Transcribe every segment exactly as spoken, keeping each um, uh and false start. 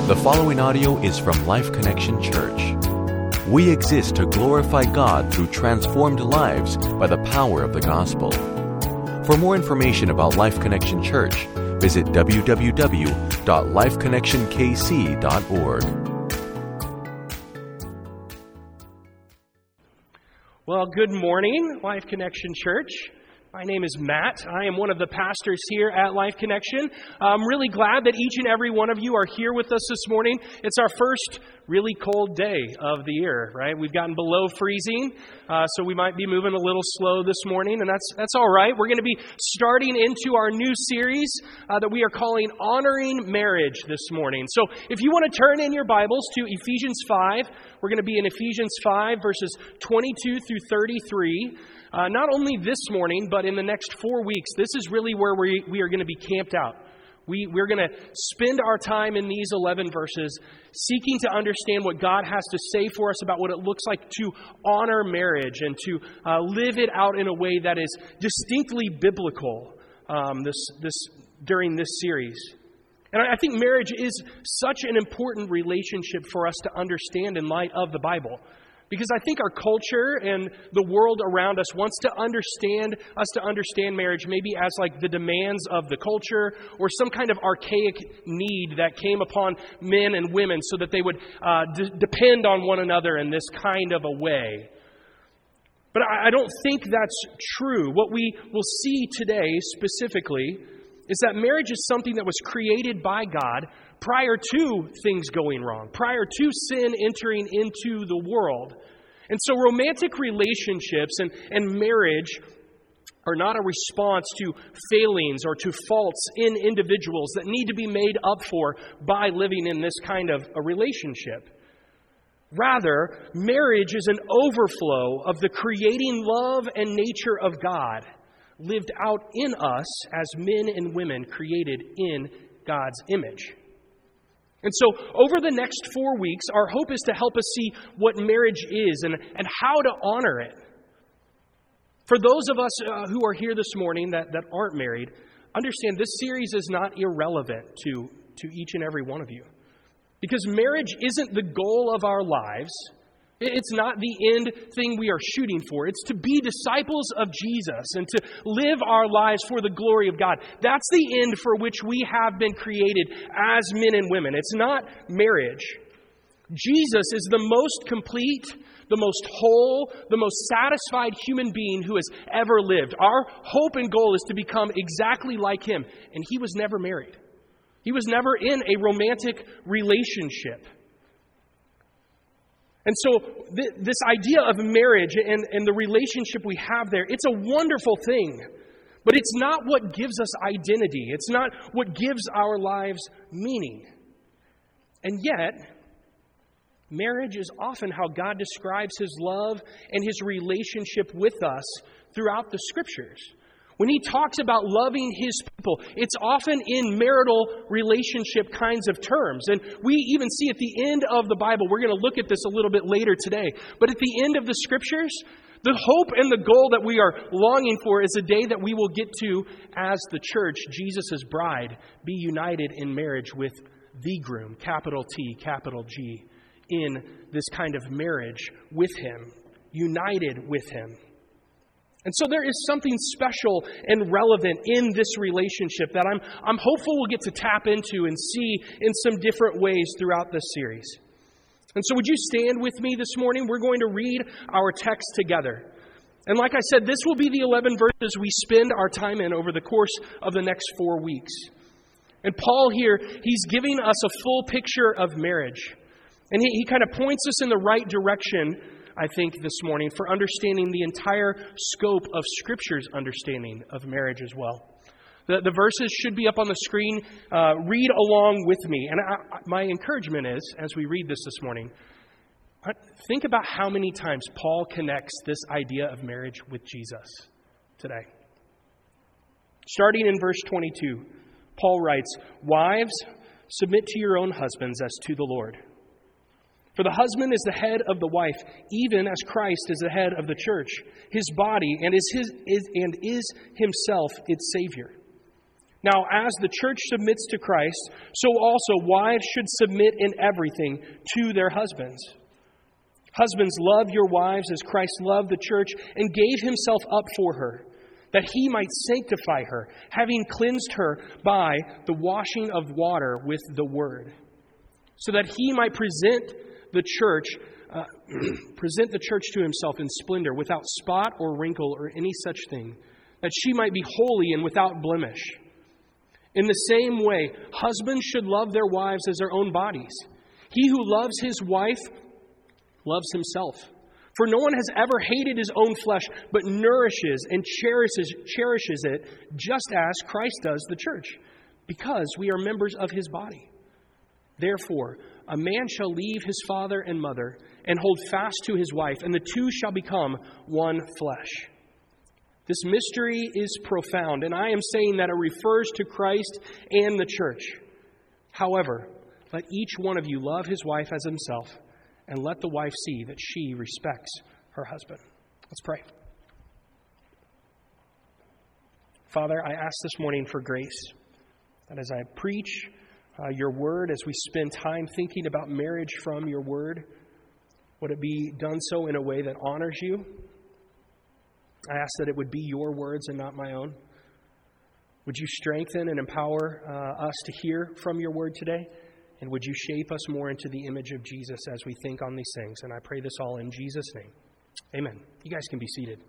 The following audio is from Life Connection Church. We exist to glorify God through transformed lives by the power of the gospel. For more information about Life Connection Church, visit w w w dot life connection k c dot org. Well, good morning, Life Connection Church. My name is Matt. I am one of the pastors here at Life Connection. I'm really glad that each and every one of you are here with us this morning. It's our first really cold day of the year, right? We've gotten below freezing, uh, so we might be moving a little slow this morning, and that's that's all right. We're going to be starting into our new series uh, that we are calling Honoring Marriage this morning. So if you want to turn in your Bibles to Ephesians five, we're going to be in Ephesians five, verses twenty-two through thirty-three. Uh, not only this morning, but in the next four weeks, this is really where we, we are going to be camped out. We, we're going to spend our time in these eleven verses seeking to understand what God has to say for us about what it looks like to honor marriage and to uh, live it out in a way that is distinctly biblical um, this, this, during this series. And I think marriage is such an important relationship for us to understand in light of the Bible. Because I think our culture and the world around us wants to understand us to understand marriage maybe as like the demands of the culture or some kind of archaic need that came upon men and women so that they would uh, d- depend on one another in this kind of a way. But I, I don't think that's true. What we will see today specifically is that marriage is something that was created by God prior to things going wrong, prior to sin entering into the world. And so romantic relationships and, and marriage are not a response to failings or to faults in individuals that need to be made up for by living in this kind of a relationship. Rather, marriage is an overflow of the creating love and nature of God lived out in us as men and women created in God's image. And so over the next four weeks, our hope is to help us see what marriage is and, and how to honor it. For those of us uh, who are here this morning that, that aren't married, understand this series is not irrelevant to, to each and every one of you. Because marriage isn't the goal of our lives. It's not the end thing we are shooting for. It's to be disciples of Jesus and to live our lives for the glory of God. That's the end for which we have been created as men and women. It's not marriage. Jesus is the most complete, the most whole, the most satisfied human being who has ever lived. Our hope and goal is to become exactly like Him. And He was never married. He was never in a romantic relationship. And so th- this idea of marriage and, and the relationship we have there, it's a wonderful thing. But it's not what gives us identity. It's not what gives our lives meaning. And yet, marriage is often how God describes His love and His relationship with us throughout the Scriptures. When He talks about loving His people, it's often in marital relationship kinds of terms. And we even see at the end of the Bible, we're going to look at this a little bit later today, but at the end of the Scriptures, the hope and the goal that we are longing for is a day that we will get to as the church, Jesus' bride, be united in marriage with the groom, capital T, capital G, in this kind of marriage with Him, united with Him. And so there is something special and relevant in this relationship that I'm, I'm hopeful we'll get to tap into and see in some different ways throughout this series. And so would you stand with me this morning? We're going to read our text together. And like I said, this will be the eleven verses we spend our time in over the course of the next four weeks. And Paul here, he's giving us a full picture of marriage. And he, he kind of points us in the right direction, I think, this morning for understanding the entire scope of Scripture's understanding of marriage as well. The, the verses should be up on the screen. Uh, read along with me. And I, my encouragement is, as we read this this morning, think about how many times Paul connects this idea of marriage with Jesus today. Starting in verse twenty-two, Paul writes, "Wives, submit to your own husbands as to the Lord. For the husband is the head of the wife, even as Christ is the head of the church, His body, and is his is and is Himself its Savior. Now, as the church submits to Christ, so also wives should submit in everything to their husbands. Husbands, love your wives as Christ loved the church and gave himself up for her, that he might sanctify her, having cleansed her by the washing of water with the word, so that he might present the church, uh, present the church to himself in splendor, without spot or wrinkle or any such thing, that she might be holy and without blemish. In the same way, husbands should love their wives as their own bodies. He who loves his wife loves himself. For no one has ever hated his own flesh, but nourishes and cherishes, cherishes it, just as Christ does the church, because we are members of his body. Therefore, a man shall leave his father and mother and hold fast to his wife, and the two shall become one flesh. This mystery is profound, and I am saying that it refers to Christ and the church. However, let each one of you love his wife as himself, and let the wife see that she respects her husband. Let's pray. Father, I ask this morning for grace, that as I preach uh, your word, as we spend time thinking about marriage from your word, would it be done so in a way that honors you? I ask that it would be your words and not my own. Would you strengthen and empower uh, us to hear from your word today? And would you shape us more into the image of Jesus as we think on these things? And I pray this all in Jesus' name. Amen. You guys can be seated.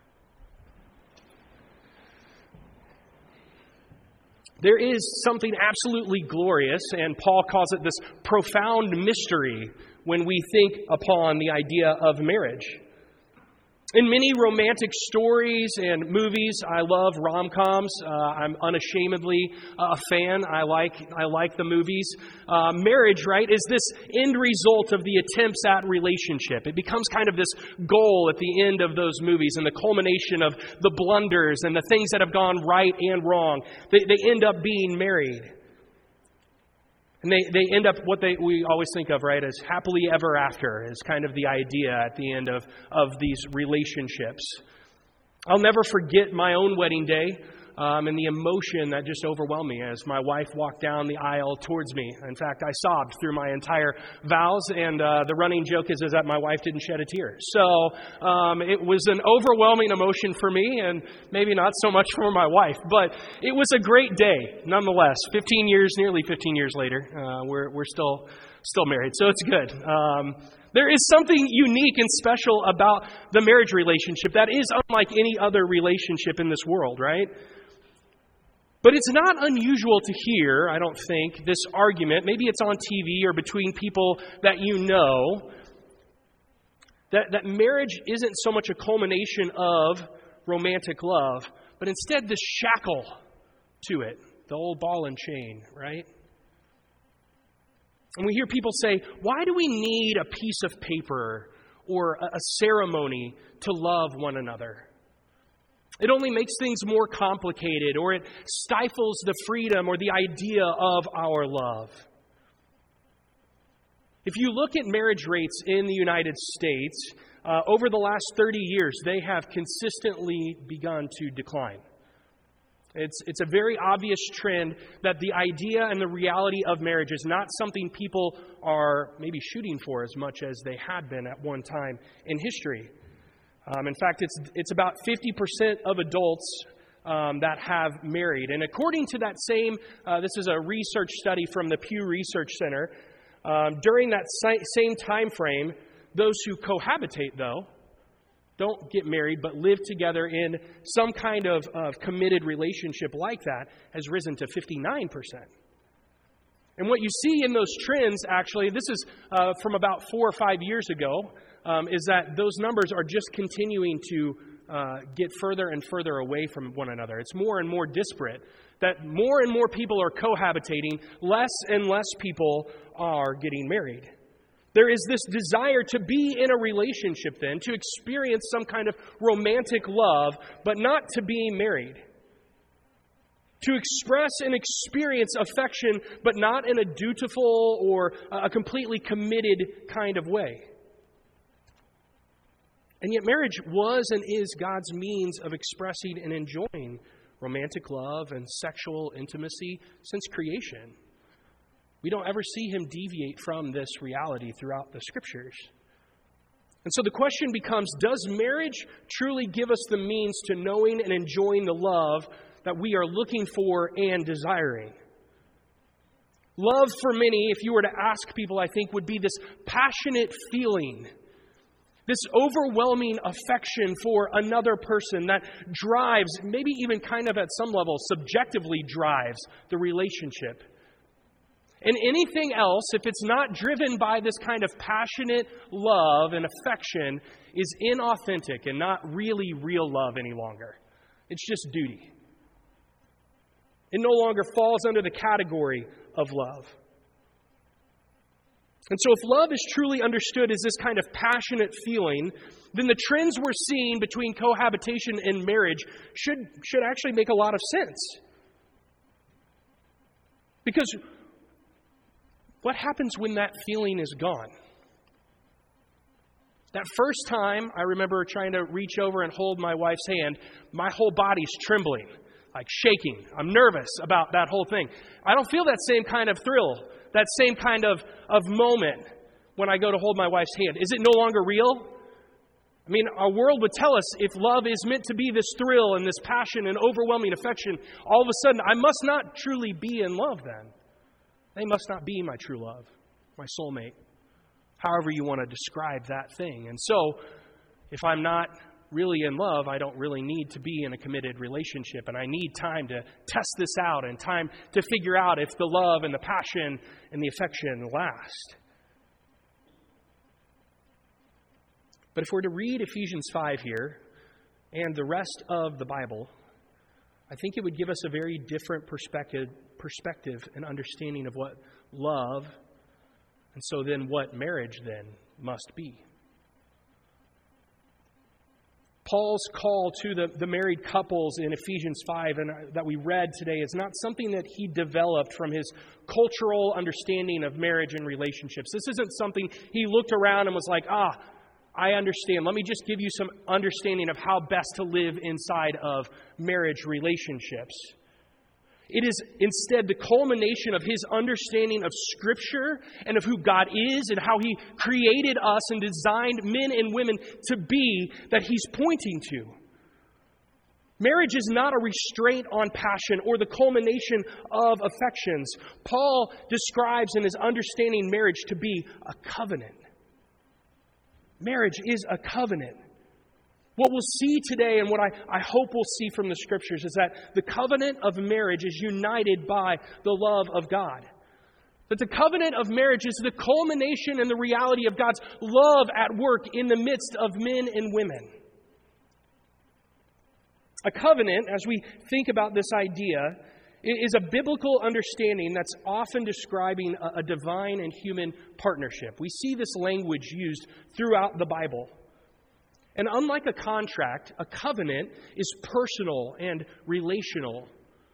There is something absolutely glorious, and Paul calls it this profound mystery when we think upon the idea of marriage. In many romantic stories and movies, I love rom-coms. Uh, I'm unashamedly a fan. I like I like the movies. Uh, marriage, right, is this end result of the attempts at relationship. It becomes kind of this goal at the end of those movies and the culmination of the blunders and the things that have gone right and wrong. They, they end up being married. And they, they end up what they we always think of, right, as happily ever after is kind of the idea at the end of, of these relationships. I'll never forget my own wedding day um, and the emotion that just overwhelmed me as my wife walked down the aisle towards me. In fact, I sobbed through my entire vows, and uh, the running joke is, is that my wife didn't shed a tear. So um, it was an overwhelming emotion for me, and maybe not so much for my wife, but it was a great day nonetheless. fifteen years, nearly fifteen years later, uh, we're we're still still married, so it's good. Um, There is something unique and special about the marriage relationship that is unlike any other relationship in this world, right? But it's not unusual to hear, I don't think, this argument. Maybe it's on T V or between people that you know, that, that marriage isn't so much a culmination of romantic love, but instead this shackle to it, the old ball and chain, right? And we hear people say, why do we need a piece of paper or a ceremony to love one another? It only makes things more complicated, or it stifles the freedom or the idea of our love. If you look at marriage rates in the United States, uh, over the last thirty years, they have consistently begun to decline. It's, it's a very obvious trend that the idea and the reality of marriage is not something people are maybe shooting for as much as they had been at one time in history. Um, in fact, it's it's about fifty percent of adults um, that have married. And according to that same, uh, this is a research study from the Pew Research Center, um, during that si- same time frame, those who cohabitate, though, don't get married, but live together in some kind of, of committed relationship like that, has risen to fifty-nine percent. And what you see in those trends, actually, this is uh, from about four or five years ago, um, is that those numbers are just continuing to uh, get further and further away from one another. It's more and more disparate, that more and more people are cohabitating, less and less people are getting married. There is this desire to be in a relationship then, to experience some kind of romantic love, but not to be married. To express and experience affection, but not in a dutiful or a completely committed kind of way. And yet marriage was and is God's means of expressing and enjoying romantic love and sexual intimacy since creation. We don't ever see him deviate from this reality throughout the Scriptures. And so the question becomes, does marriage truly give us the means to knowing and enjoying the love that we are looking for and desiring? Love for many, if you were to ask people, I think, would be this passionate feeling, this overwhelming affection for another person that drives, maybe even kind of at some level, subjectively drives the relationship. And anything else, if it's not driven by this kind of passionate love and affection, is inauthentic and not really real love any longer. It's just duty. It no longer falls under the category of love. And so if love is truly understood as this kind of passionate feeling, then the trends we're seeing between cohabitation and marriage should, should actually make a lot of sense. Because what happens when that feeling is gone? That first time I remember trying to reach over and hold my wife's hand, my whole body's trembling, like shaking. I'm nervous about that whole thing. I don't feel that same kind of thrill, that same kind of, of moment when I go to hold my wife's hand. Is it no longer real? I mean, our world would tell us if love is meant to be this thrill and this passion and overwhelming affection, all of a sudden I must not truly be in love then. They must not be my true love, my soulmate, however you want to describe that thing. And so, if I'm not really in love, I don't really need to be in a committed relationship. And I need time to test this out and time to figure out if the love and the passion and the affection last. But if we're to read Ephesians five here and the rest of the Bible, I think it would give us a very different perspective perspective and understanding of what love, and so then what marriage then must be. Paul's call to the, the married couples in Ephesians five and that we read today is not something that he developed from his cultural understanding of marriage and relationships. This isn't something he looked around and was like, ah, I understand. Let me just give you some understanding of how best to live inside of marriage relationships. It is instead the culmination of his understanding of Scripture and of who God is and how He created us and designed men and women to be that he's pointing to. Marriage is not a restraint on passion or the culmination of affections. Paul describes in his understanding marriage to be a covenant. Marriage is a covenant. What we'll see today and what I, I hope we'll see from the Scriptures is that the covenant of marriage is united by the love of God. That the covenant of marriage is the culmination and the reality of God's love at work in the midst of men and women. A covenant, as we think about this idea, is a biblical understanding that's often describing a, a divine and human partnership. We see this language used throughout the Bible. And unlike a contract, a covenant is personal and relational.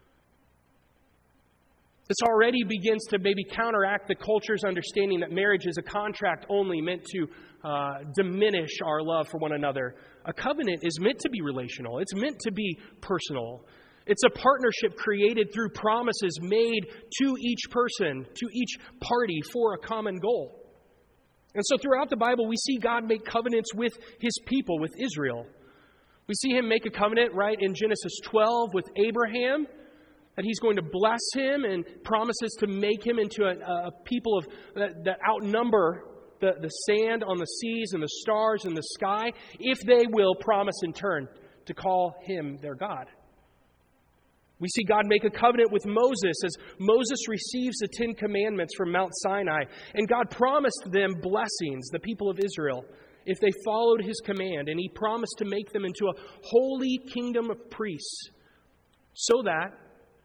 This already begins to maybe counteract the culture's understanding that marriage is a contract only meant to uh, diminish our love for one another. A covenant is meant to be relational. It's meant to be personal. It's a partnership created through promises made to each person, to each party for a common goal. And so throughout the Bible, we see God make covenants with His people, with Israel. We see Him make a covenant, right, in Genesis twelve with Abraham, that He's going to bless him and promises to make him into a, a people of that, that outnumber the, the sand on the seas and the stars in the sky, if they will promise in turn to call Him their God. We see God make a covenant with Moses as Moses receives the Ten Commandments from Mount Sinai. And God promised them blessings, the people of Israel, if they followed His command. And He promised to make them into a holy kingdom of priests so that,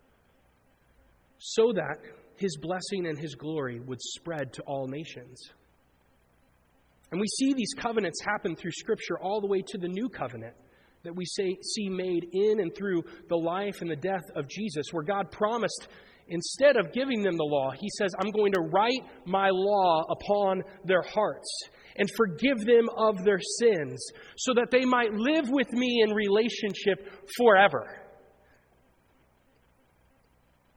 so that His blessing and His glory would spread to all nations. And we see these covenants happen through Scripture all the way to the new covenant that we say, see made in and through the life and the death of Jesus, where God promised, instead of giving them the law, He says, I'm going to write my law upon their hearts and forgive them of their sins so that they might live with me in relationship forever.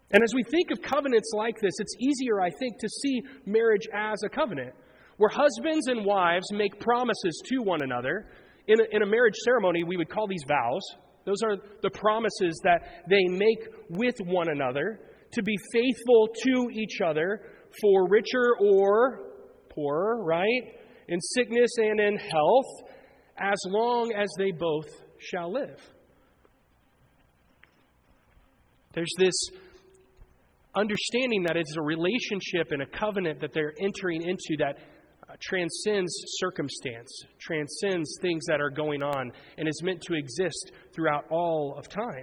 And as we think of covenants like this, it's easier, I think, to see marriage as a covenant, where husbands and wives make promises to one another. In a, in a marriage ceremony, we would call these vows. Those are the promises that they make with one another to be faithful to each other for richer or poorer, right? In sickness and in health, as long as they both shall live. There's this understanding that it's a relationship and a covenant that they're entering into that uh, transcends circumstance, transcends things that are going on, and is meant to exist throughout all of time.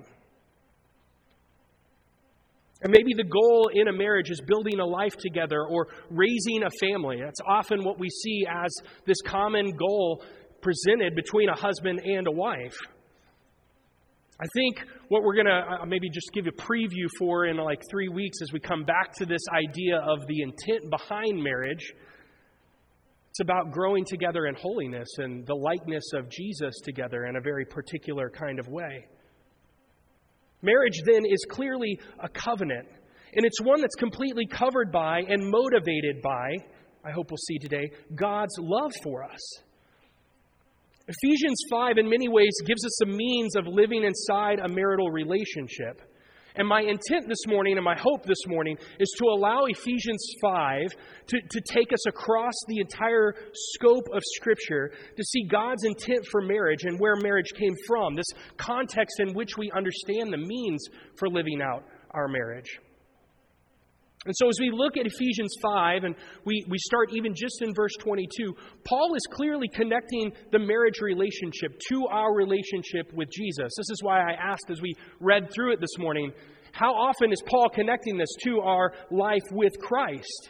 And maybe the goal in a marriage is building a life together or raising a family. That's often what we see as this common goal presented between a husband and a wife. I think what we're going to uh, maybe just give a preview for in like three weeks as we come back to this idea of the intent behind marriage. It's about growing together in holiness and the likeness of Jesus together in a very particular kind of way. Marriage, then, is clearly a covenant, and it's one that's completely covered by and motivated by, I hope we'll see today, God's love for us. Ephesians five, in many ways, gives us a means of living inside a marital relationship. And my intent this morning and my hope this morning is to allow Ephesians five to, to take us across the entire scope of Scripture to see God's intent for marriage and where marriage came from, this context in which we understand the means for living out our marriage. And so as we look at Ephesians five, and we, we start even just in verse twenty-two, Paul is clearly connecting the marriage relationship to our relationship with Jesus. This is why I asked as we read through it this morning, how often is Paul connecting this to our life with Christ?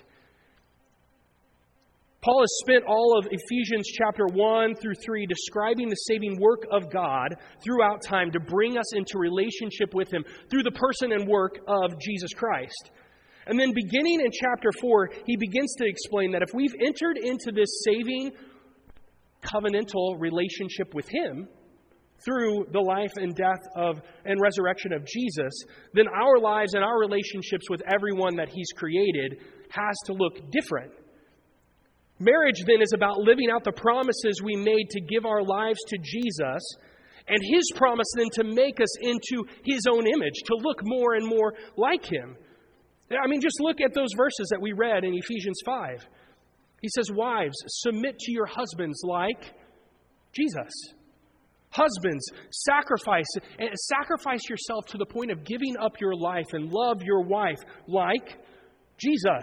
Paul has spent all of Ephesians chapter one through three describing the saving work of God throughout time to bring us into relationship with Him through the person and work of Jesus Christ. And then beginning in chapter four, he begins to explain that if we've entered into this saving covenantal relationship with Him through the life and death of and resurrection of Jesus, then our lives and our relationships with everyone that He's created has to look different. Marriage then is about living out the promises we made to give our lives to Jesus, and His promise then to make us into His own image, to look more and more like Him. I mean, just look at those verses that we read in Ephesians five. He says, wives, submit to your husbands like Jesus. Husbands, sacrifice and sacrifice yourself to the point of giving up your life and love your wife like Jesus.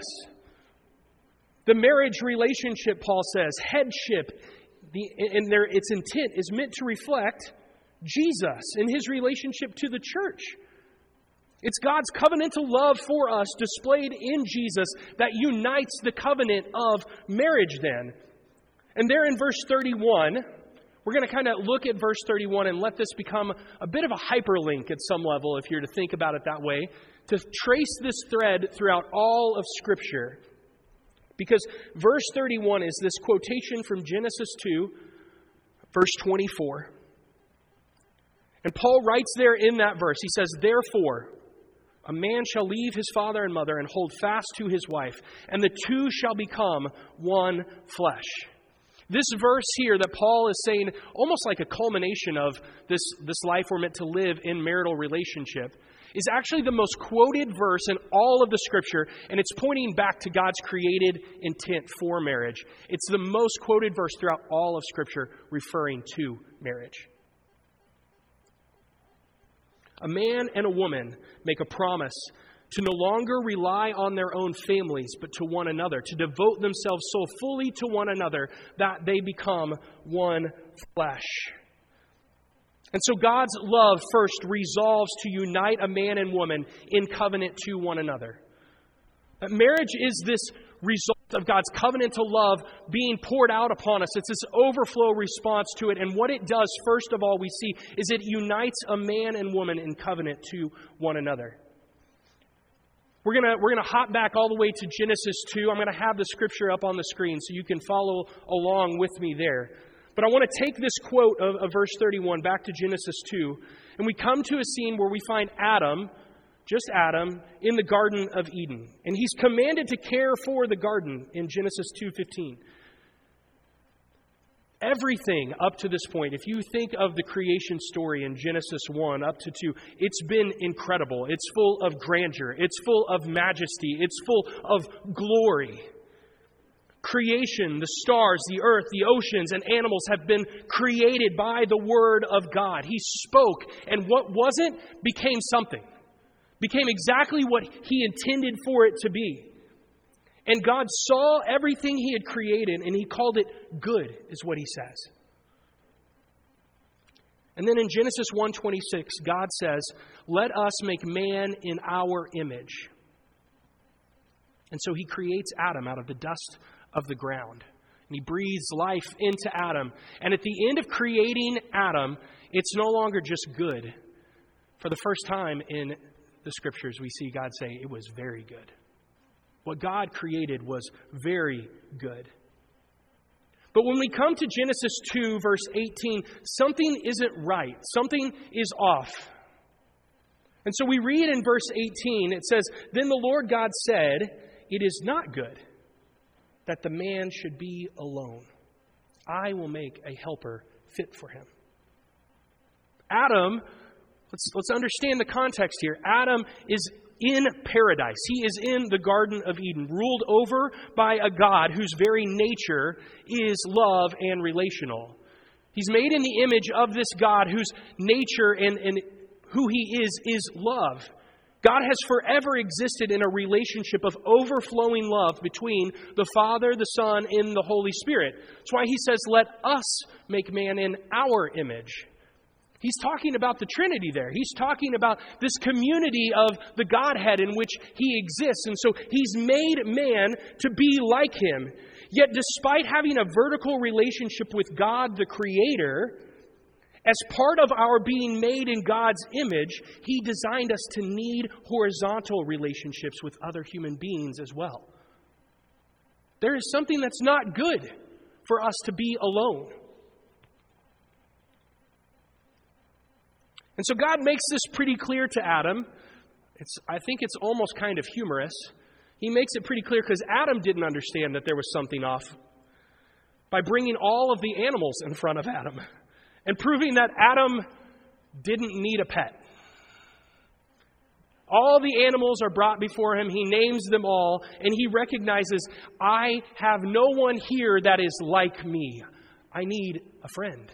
The marriage relationship, Paul says, headship, the, and their, its intent is meant to reflect Jesus and His relationship to the church. It's God's covenantal love for us displayed in Jesus that unites the covenant of marriage then. And there in verse thirty-one, we're going to kind of look at verse thirty-one and let this become a bit of a hyperlink at some level, if you're to think about it that way, to trace this thread throughout all of Scripture. Because verse thirty-one is this quotation from Genesis two, verse twenty-four. And Paul writes there in that verse, he says, therefore, a man shall leave his father and mother and hold fast to his wife, and the two shall become one flesh. This verse here that Paul is saying, almost like a culmination of this, this life we're meant to live in marital relationship, is actually the most quoted verse in all of the Scripture, and it's pointing back to God's created intent for marriage. It's the most quoted verse throughout all of Scripture referring to marriage. A man and a woman make a promise to no longer rely on their own families, but to one another, to devote themselves so fully to one another that they become one flesh. And so God's love first resolves to unite a man and woman in covenant to one another. That marriage is this result of God's covenantal love being poured out upon us. It's this overflow response to it. And what it does, first of all, we see, is it unites a man and woman in covenant to one another. We're going to we're going to hop back all the way to Genesis two. I'm going to have the Scripture up on the screen so you can follow along with me there. But I want to take this quote of, of verse thirty-one back to Genesis two, and we come to a scene where we find Adam just Adam, in the Garden of Eden. And he's commanded to care for the garden in Genesis two fifteen. Everything up to this point, if you think of the creation story in Genesis one up to two, it's been incredible. It's full of grandeur. It's full of majesty. It's full of glory. Creation, the stars, the earth, the oceans, and animals have been created by the Word of God. He spoke, and what wasn't became something. Became exactly what He intended for it to be. And God saw everything He had created, and He called it good, is what He says. And then in Genesis one twenty-six, God says, "Let us make man in our image." And so He creates Adam out of the dust of the ground. And He breathes life into Adam. And at the end of creating Adam, it's no longer just good. For the first time in the Scriptures, we see God say it was very good. What God created was very good. But when we come to Genesis two, verse eighteen, something isn't right. Something is off. And so we read in verse eighteen, it says, "Then the Lord God said, 'It is not good that the man should be alone. I will make a helper fit for him.'" Adam, let's, let's understand the context here. Adam is in paradise. He is in the Garden of Eden, ruled over by a God whose very nature is love and relational. He's made in the image of this God whose nature and, and who He is, is love. God has forever existed in a relationship of overflowing love between the Father, the Son, and the Holy Spirit. That's why He says, "Let us make man in our image." He's talking about the Trinity there. He's talking about this community of the Godhead in which He exists. And so He's made man to be like Him. Yet despite having a vertical relationship with God the Creator, as part of our being made in God's image, He designed us to need horizontal relationships with other human beings as well. There is something that's not good for us to be alone. And so God makes this pretty clear to Adam. It's, I think it's almost kind of humorous. He makes it pretty clear because Adam didn't understand that there was something off by bringing all of the animals in front of Adam and proving that Adam didn't need a pet. All the animals are brought before him. He names them all, and he recognizes, I have no one here that is like me. I need a friend.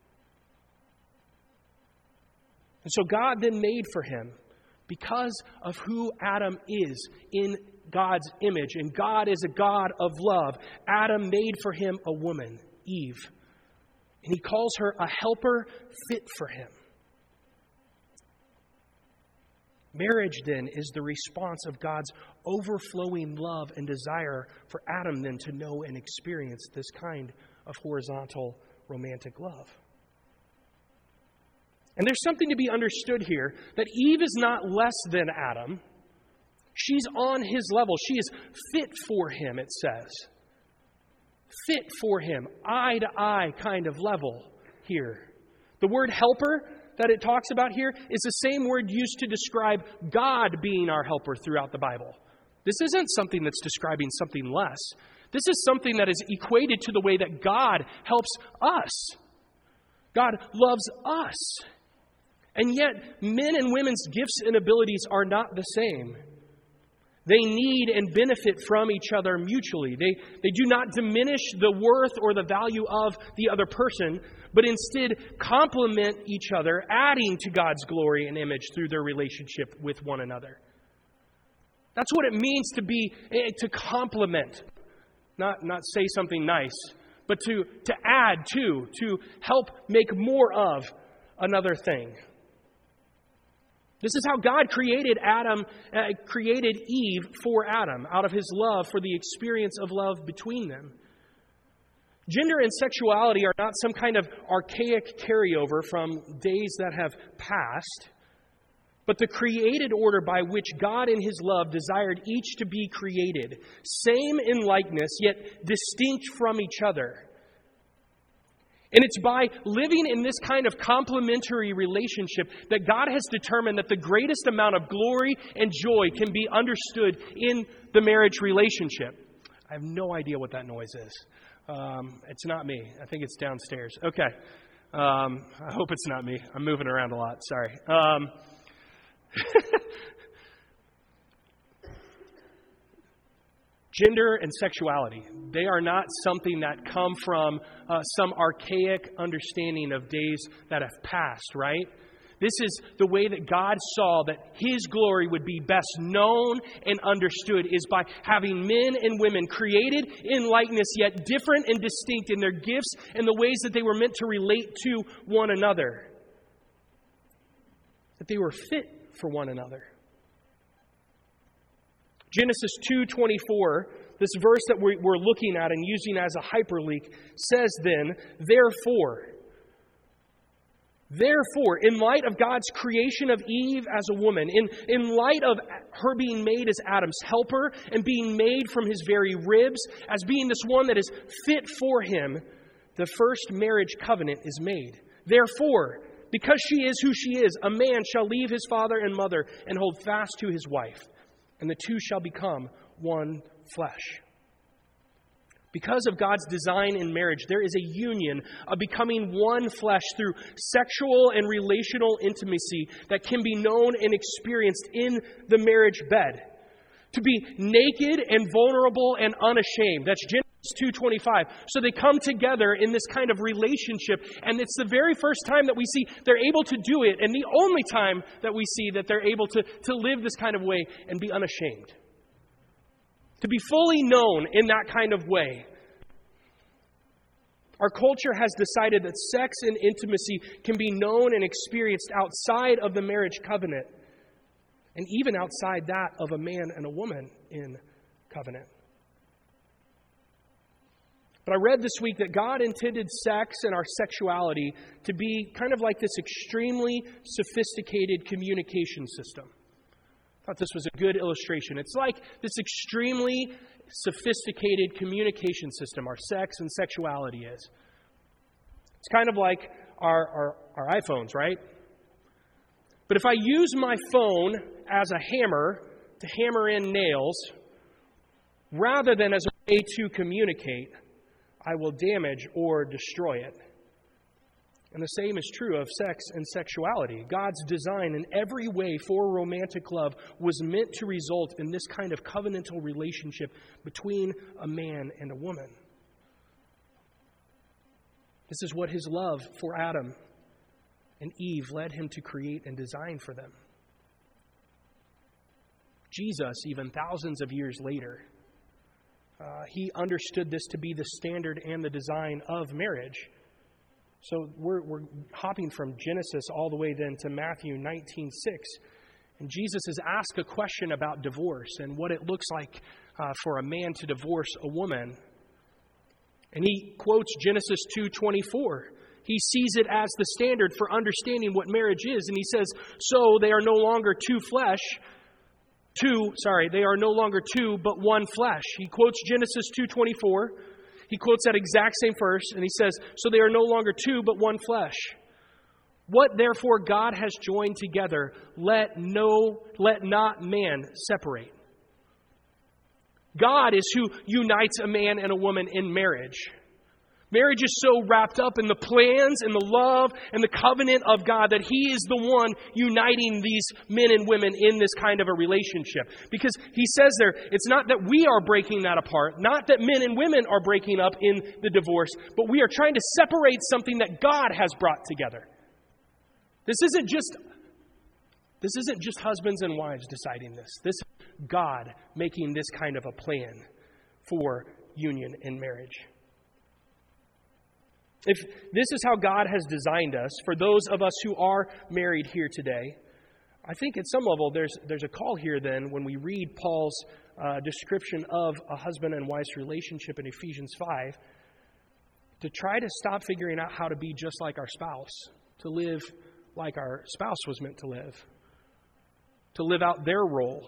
And so God then made for him, because of who Adam is in God's image, and God is a God of love, Adam made for him a woman, Eve. And He calls her a helper fit for him. Marriage then is the response of God's overflowing love and desire for Adam then to know and experience this kind of horizontal romantic love. And there's something to be understood here, that Eve is not less than Adam. She's on his level. She is fit for him, it says. Fit for him, eye to eye kind of level here. The word helper that it talks about here is the same word used to describe God being our helper throughout the Bible. This isn't something that's describing something less. This is something that is equated to the way that God helps us. God loves us. And yet, men and women's gifts and abilities are not the same. They need and benefit from each other mutually. They, they do not diminish the worth or the value of the other person, but instead complement each other, adding to God's glory and image through their relationship with one another. That's what it means to be, to complement. Not, not say something nice, but to, to add to, to help make more of another thing. This is how God created Adam, uh, created Eve for Adam, out of His love for the experience of love between them. Gender and sexuality are not some kind of archaic carryover from days that have passed, but the created order by which God in His love desired each to be created, same in likeness, yet distinct from each other. And it's by living in this kind of complementary relationship that God has determined that the greatest amount of glory and joy can be understood in the marriage relationship. I have no idea what that noise is. Um, it's not me. I think it's downstairs. Okay. Um, I hope it's not me. I'm moving around a lot. Sorry. Um, Gender and sexuality, they are not something that come from uh, some archaic understanding of days that have passed, right? This is the way that God saw that His glory would be best known and understood, is by having men and women created in likeness, yet different and distinct in their gifts and the ways that they were meant to relate to one another. That they were fit for one another. Genesis two twenty-four, this verse that we're looking at and using as a hyperlink, says then, therefore, therefore, in light of God's creation of Eve as a woman, in, in light of her being made as Adam's helper and being made from his very ribs, as being this one that is fit for him, the first marriage covenant is made. Therefore, because she is who she is, a man shall leave his father and mother and hold fast to his wife, and the two shall become one flesh. Because of God's design in marriage, there is a union of becoming one flesh through sexual and relational intimacy that can be known and experienced in the marriage bed. To be naked and vulnerable and unashamed. That's Genesis two twenty-five. So they come together in this kind of relationship, and it's the very first time that we see they're able to do it, and the only time that we see that they're able to, to live this kind of way and be unashamed. To be fully known in that kind of way. Our culture has decided that sex and intimacy can be known and experienced outside of the marriage covenant, and even outside that of a man and a woman in covenant. But I read this week that God intended sex and our sexuality to be kind of like this extremely sophisticated communication system. I thought this was a good illustration. It's like this extremely sophisticated communication system, our sex and sexuality is. It's kind of like our, our, our iPhones, right? But if I use my phone as a hammer to hammer in nails, rather than as a way to communicate, I will damage or destroy it. And the same is true of sex and sexuality. God's design in every way for romantic love was meant to result in this kind of covenantal relationship between a man and a woman. This is what His love for Adam and Eve led Him to create and design for them. Jesus, even thousands of years later, Uh, he understood this to be the standard and the design of marriage. So we're, we're hopping from Genesis all the way then to Matthew nineteen six. And Jesus is asked a question about divorce and what it looks like uh, for a man to divorce a woman. And he quotes Genesis two twenty-four. He sees it as the standard for understanding what marriage is. And he says, so they are no longer two flesh, Two, sorry, they are no longer two, but one flesh. He quotes Genesis two twenty-four. He quotes that exact same verse, and he says, so they are no longer two, but one flesh. What therefore God has joined together, let no, let not man separate. God is who unites a man and a woman in marriage. Marriage is so wrapped up in the plans and the love and the covenant of God that He is the one uniting these men and women in this kind of a relationship. Because He says there, it's not that we are breaking that apart, not that men and women are breaking up in the divorce, but we are trying to separate something that God has brought together. This isn't just, this isn't just husbands and wives deciding this. This is God making this kind of a plan for union in marriage. If this is how God has designed us, for those of us who are married here today, I think at some level there's there's a call here then when we read Paul's uh, description of a husband and wife's relationship in Ephesians five, to try to stop figuring out how to be just like our spouse, to live like our spouse was meant to live, to live out their role.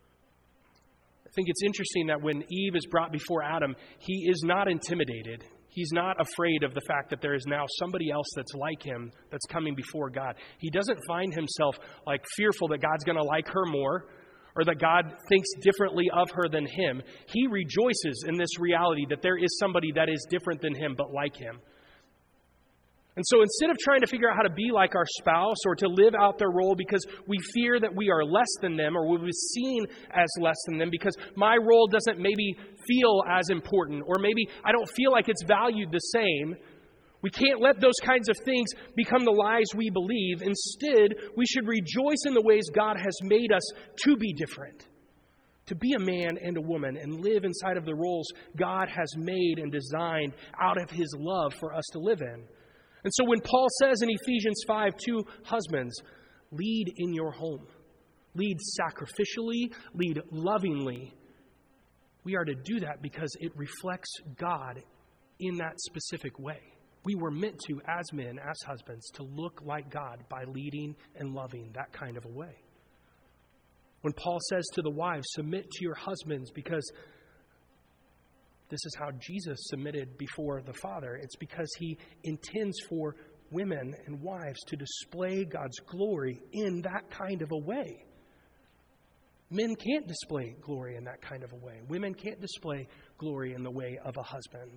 I think it's interesting that when Eve is brought before Adam, he is not intimidated. He's not afraid of the fact that there is now somebody else that's like him that's coming before God. He doesn't find himself like fearful that God's going to like her more or that God thinks differently of her than him. He rejoices in this reality that there is somebody that is different than him but like him. And so instead of trying to figure out how to be like our spouse or to live out their role because we fear that we are less than them or we'll be seen as less than them because my role doesn't maybe feel as important or maybe I don't feel like it's valued the same, we can't let those kinds of things become the lies we believe. Instead, we should rejoice in the ways God has made us to be different, to be a man and a woman and live inside of the roles God has made and designed out of His love for us to live in. And so when Paul says in Ephesians five, to husbands, lead in your home, lead sacrificially, lead lovingly, we are to do that because it reflects God in that specific way. We were meant to, as men, as husbands, to look like God by leading and loving that kind of a way. When Paul says to the wives, submit to your husbands because this is how Jesus submitted before the Father. It's because He intends for women and wives to display God's glory in that kind of a way. Men can't display glory in that kind of a way. Women can't display glory in the way of a husband.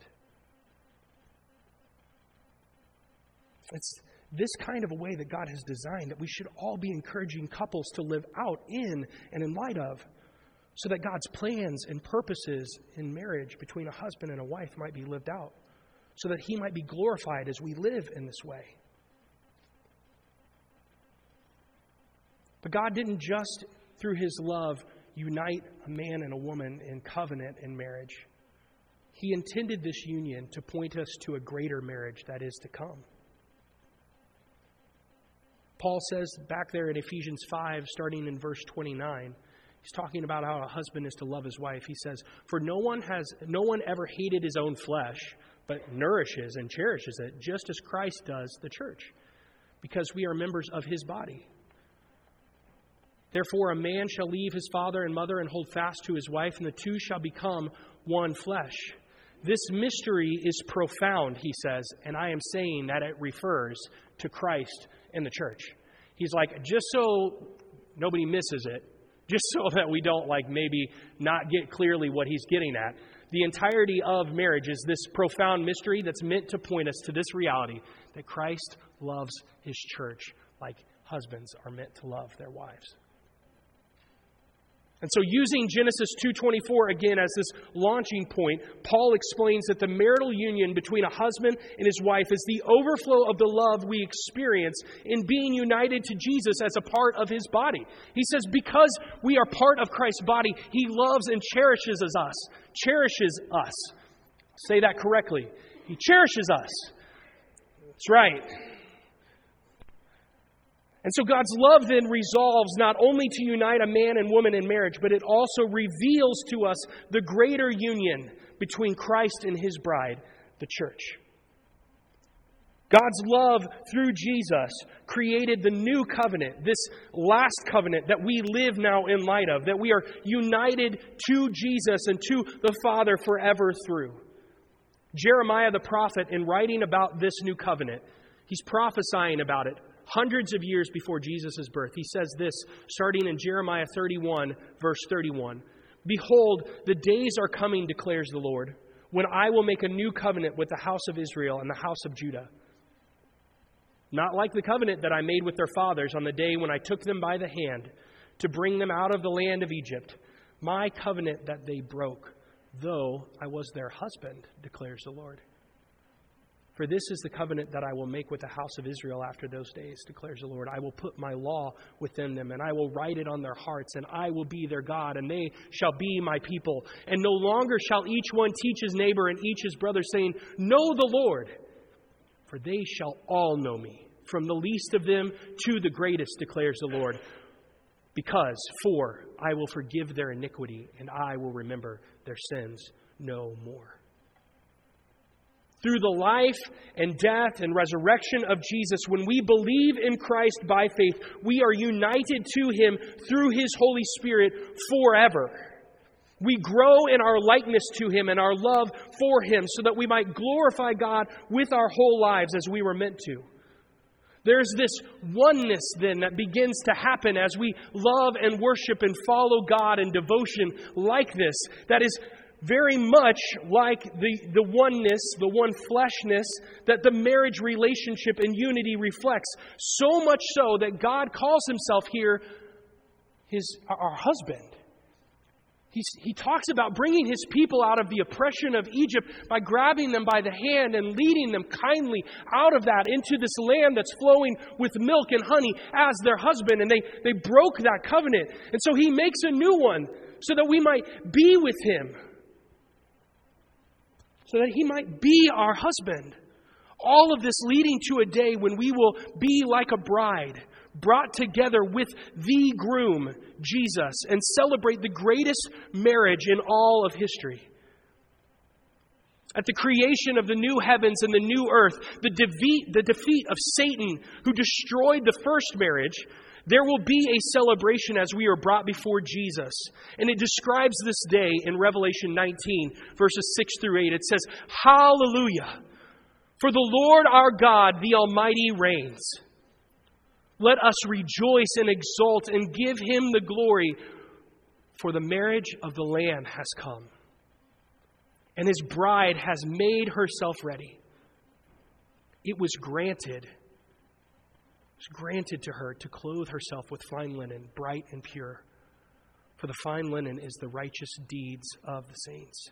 It's this kind of a way that God has designed that we should all be encouraging couples to live out in and in light of, so that God's plans and purposes in marriage between a husband and a wife might be lived out, so that He might be glorified as we live in this way. But God didn't just, through His love, unite a man and a woman in covenant in marriage. He intended this union to point us to a greater marriage that is to come. Paul says back there in Ephesians five, starting in verse twenty-nine, he's talking about how a husband is to love his wife. He says, for no one has, no one ever hated his own flesh, but nourishes and cherishes it, just as Christ does the church, because we are members of His body. Therefore, a man shall leave his father and mother and hold fast to his wife, and the two shall become one flesh. This mystery is profound, he says, and I am saying that it refers to Christ and the church. He's like, just so nobody misses it, just so that we don't like maybe not get clearly what he's getting at. The entirety of marriage is this profound mystery that's meant to point us to this reality that Christ loves His church like husbands are meant to love their wives. And so using Genesis two twenty-four again as this launching point, Paul explains that the marital union between a husband and his wife is the overflow of the love we experience in being united to Jesus as a part of His body. He says because we are part of Christ's body, He loves and cherishes us. Cherishes us. Say that correctly. He cherishes us. That's right. And so God's love then resolves not only to unite a man and woman in marriage, but it also reveals to us the greater union between Christ and His bride, the church. God's love through Jesus created the new covenant, this last covenant that we live now in light of, that we are united to Jesus and to the Father forever through. Jeremiah the prophet, in writing about this new covenant, he's prophesying about it hundreds of years before Jesus' birth. He says this, starting in Jeremiah thirty-one, verse thirty-one. Behold, the days are coming, declares the Lord, when I will make a new covenant with the house of Israel and the house of Judah. Not like the covenant that I made with their fathers on the day when I took them by the hand to bring them out of the land of Egypt. My covenant that they broke, though I was their husband, declares the Lord. For this is the covenant that I will make with the house of Israel after those days, declares the Lord. I will put my law within them, and I will write it on their hearts, and I will be their God, and they shall be my people. And no longer shall each one teach his neighbor and each his brother, saying, know the Lord, for they shall all know me, from the least of them to the greatest, declares the Lord. Because, for I will forgive their iniquity, and I will remember their sins no more. Through the life and death and resurrection of Jesus, when we believe in Christ by faith, we are united to Him through His Holy Spirit forever. We grow in our likeness to Him and our love for Him so that we might glorify God with our whole lives as we were meant to. There's this oneness then that begins to happen as we love and worship and follow God in devotion like this. That is very much like the, the oneness, the one fleshness that the marriage relationship and unity reflects. So much so that God calls Himself here his, our husband. He's, he talks about bringing His people out of the oppression of Egypt by grabbing them by the hand and leading them kindly out of that into this land that's flowing with milk and honey as their husband. And they, they broke that covenant. And so He makes a new one so that we might be with Him. So that He might be our husband. All of this leading to a day when we will be like a bride, brought together with the groom, Jesus, and celebrate the greatest marriage in all of history. At the creation of the new heavens and the new earth, the defeat, the defeat of Satan, who destroyed the first marriage, there will be a celebration as we are brought before Jesus. And it describes this day in Revelation nineteen, verses six through eight. It says, "Hallelujah! For the Lord our God, the Almighty, reigns. Let us rejoice and exult and give Him the glory, for the marriage of the Lamb has come, and His bride has made herself ready." It was granted, it was granted to her to clothe herself with fine linen, bright and pure, for the fine linen is the righteous deeds of the saints.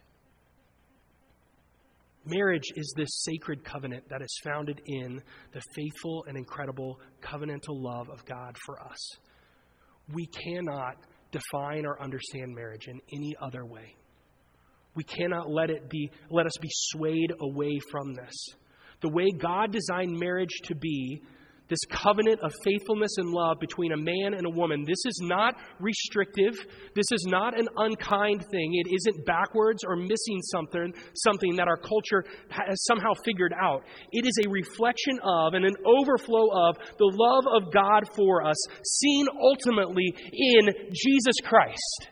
Marriage is this sacred covenant that is founded in the faithful and incredible covenantal love of God for us. We cannot define or understand marriage in any other way. We cannot let it be, let us be swayed away from this. The way God designed marriage to be, this covenant of faithfulness and love between a man and a woman, this is not restrictive. This is not an unkind thing. It isn't backwards or missing something, something that our culture has somehow figured out. It is a reflection of and an overflow of the love of God for us, seen ultimately in Jesus Christ.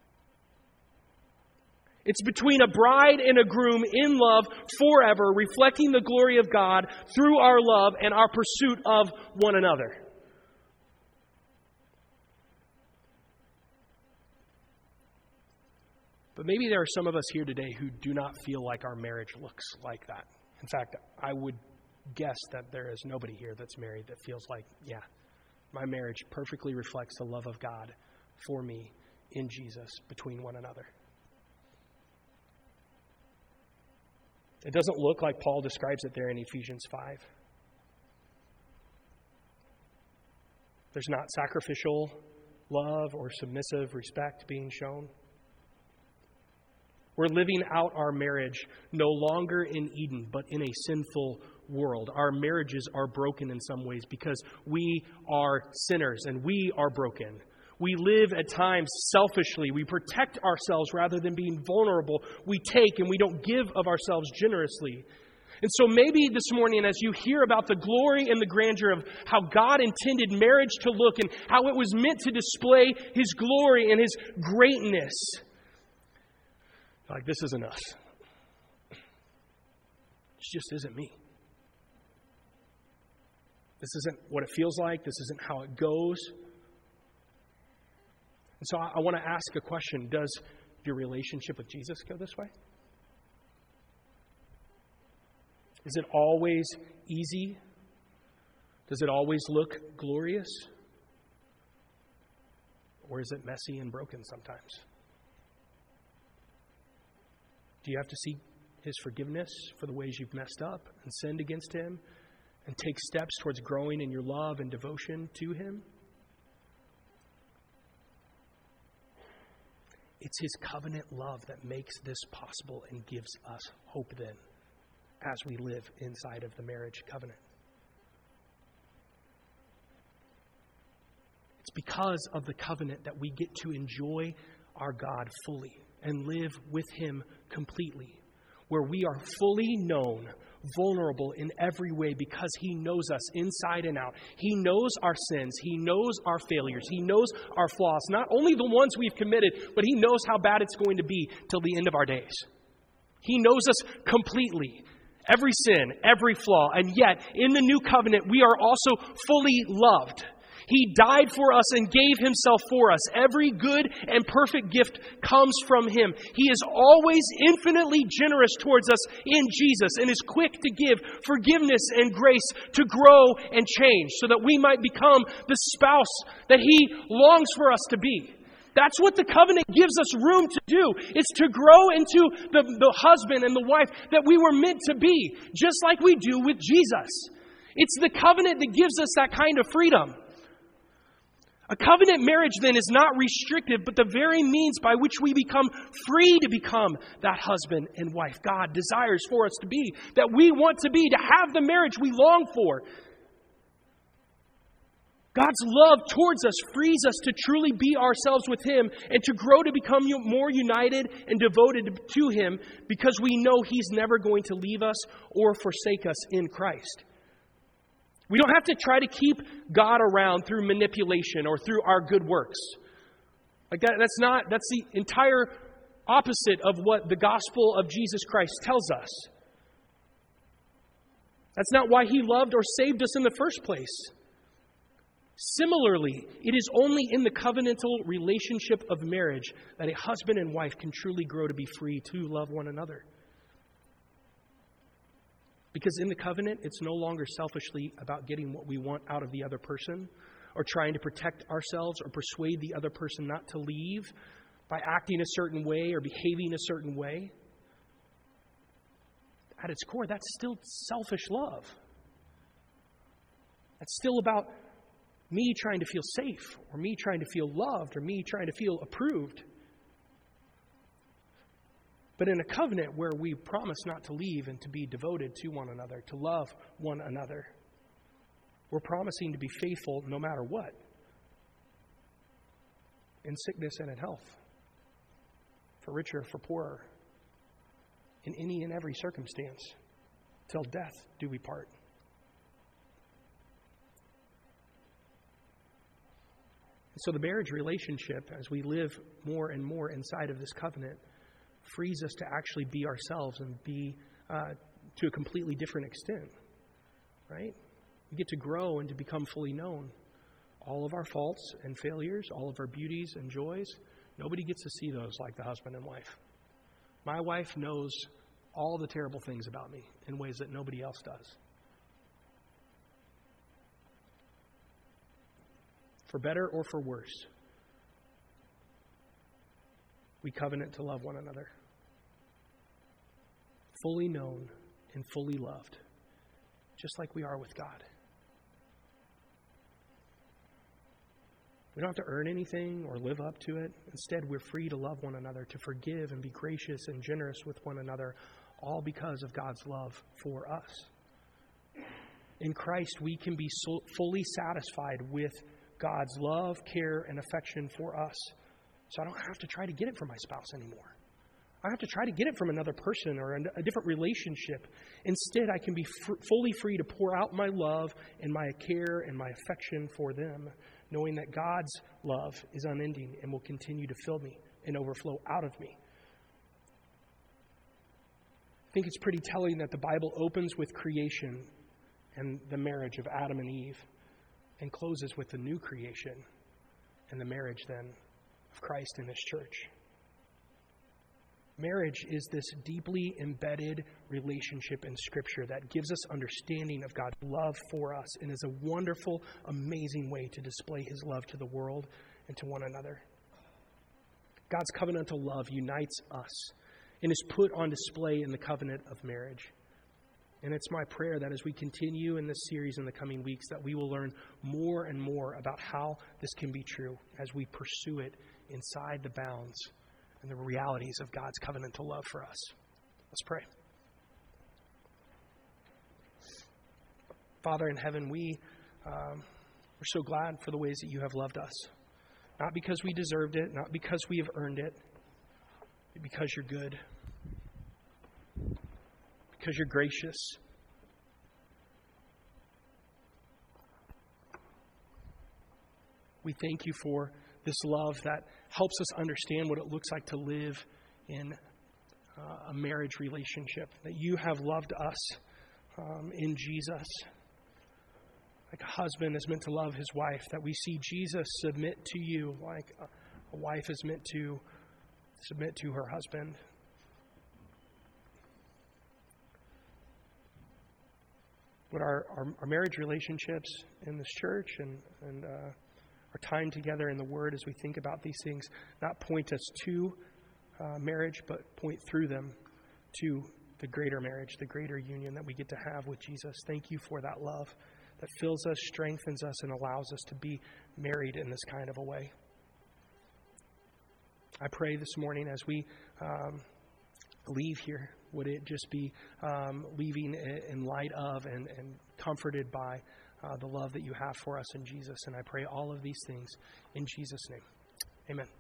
It's between a bride and a groom in love forever, reflecting the glory of God through our love and our pursuit of one another. But maybe there are some of us here today who do not feel like our marriage looks like that. In fact, I would guess that there is nobody here that's married that feels like, yeah, my marriage perfectly reflects the love of God for me in Jesus between one another. It doesn't look like Paul describes it there in Ephesians five. There's not sacrificial love or submissive respect being shown. We're living out our marriage no longer in Eden, but in a sinful world. Our marriages are broken in some ways because we are sinners and we are broken. We live at times selfishly. We protect ourselves rather than being vulnerable. We take and we don't give of ourselves generously. And so maybe this morning, as you hear about the glory and the grandeur of how God intended marriage to look and how it was meant to display His glory and His greatness, like, this isn't us. This just isn't me. This isn't what it feels like. This isn't how it goes. And so I, I want to ask a question. Does your relationship with Jesus go this way? Is it always easy? Does it always look glorious? Or is it messy and broken sometimes? Do you have to seek His forgiveness for the ways you've messed up and sinned against Him and take steps towards growing in your love and devotion to Him? It's His covenant love that makes this possible and gives us hope then as we live inside of the marriage covenant. It's because of the covenant that we get to enjoy our God fully and live with Him completely. where we are fully known, vulnerable in every way because He knows us inside and out. He knows our sins. He knows our failures. He knows our flaws. Not only the ones we've committed, but He knows how bad it's going to be till the end of our days. He knows us completely. Every sin, every flaw. And yet, in the new covenant, we are also fully loved. He died for us and gave Himself for us. Every good and perfect gift comes from Him. He is always infinitely generous towards us in Jesus and is quick to give forgiveness and grace to grow and change so that we might become the spouse that He longs for us to be. That's what the covenant gives us room to do. It's to grow into the, the husband and the wife that we were meant to be, just like we do with Jesus. It's the covenant that gives us that kind of freedom. A covenant marriage then is not restrictive, but the very means by which we become free to become that husband and wife God desires for us to be, that we want to be, to have the marriage we long for. God's love towards us frees us to truly be ourselves with Him and to grow to become more united and devoted to Him because we know He's never going to leave us or forsake us in Christ. We don't have to try to keep God around through manipulation or through our good works. Like that, that's not, that's the entire opposite of what the gospel of Jesus Christ tells us. That's not why He loved or saved us in the first place. Similarly, it is only in the covenantal relationship of marriage that a husband and wife can truly grow to be free to love one another. Because in the covenant, it's no longer selfishly about getting what we want out of the other person or trying to protect ourselves or persuade the other person not to leave by acting a certain way or behaving a certain way. At its core, that's still selfish love. That's still about me trying to feel safe or me trying to feel loved or me trying to feel approved. But in a covenant where we promise not to leave and to be devoted to one another, to love one another, we're promising to be faithful no matter what, in sickness and in health, for richer, for poorer, in any and every circumstance, till death do we part. And so the marriage relationship, as we live more and more inside of this covenant, frees us to actually be ourselves and be uh, to a completely different extent, right? We get to grow and to become fully known. All of our faults and failures, all of our beauties and joys, nobody gets to see those like the husband and wife. My wife knows all the terrible things about me in ways that nobody else does. For better or for worse, we covenant to love one another. Fully known and fully loved, just like we are with God. We don't have to earn anything or live up to it. Instead, we're free to love one another, to forgive and be gracious and generous with one another, all because of God's love for us. In Christ, we can be so fully satisfied with God's love, care, and affection for us. So I don't have to try to get it from my spouse anymore. I don't have to try to get it from another person or a different relationship. Instead, I can be f- fully free to pour out my love and my care and my affection for them, knowing that God's love is unending and will continue to fill me and overflow out of me. I think it's pretty telling that the Bible opens with creation and the marriage of Adam and Eve and closes with the new creation and the marriage then of Christ and His church. Marriage is this deeply embedded relationship in Scripture that gives us understanding of God's love for us and is a wonderful, amazing way to display His love to the world and to one another. God's covenantal love unites us and is put on display in the covenant of marriage. And it's my prayer that as we continue in this series in the coming weeks, that we will learn more and more about how this can be true as we pursue it inside the bounds and the realities of God's covenantal love for us. Let's pray. Father in heaven, we um, we're so glad for the ways that You have loved us. Not because we deserved it, not because we have earned it, but because You're good. because you're gracious. We thank you for this love that helps us understand what it looks like to live in uh, a marriage relationship, that you have loved us um, in Jesus. Like a husband is meant to love his wife, that we see Jesus submit to you like a, a wife is meant to submit to her husband. Would our, our, our marriage relationships in this church and, and uh, our time together in the Word as we think about these things not point us to uh, marriage, but point through them to the greater marriage, the greater union that we get to have with Jesus. Thank you for that love that fills us, strengthens us, and allows us to be married in this kind of a way. I pray this morning as we um, leave here, would it just be um, leaving in light of and, and comforted by uh, the love that you have for us in Jesus. And I pray all of these things in Jesus' name. Amen.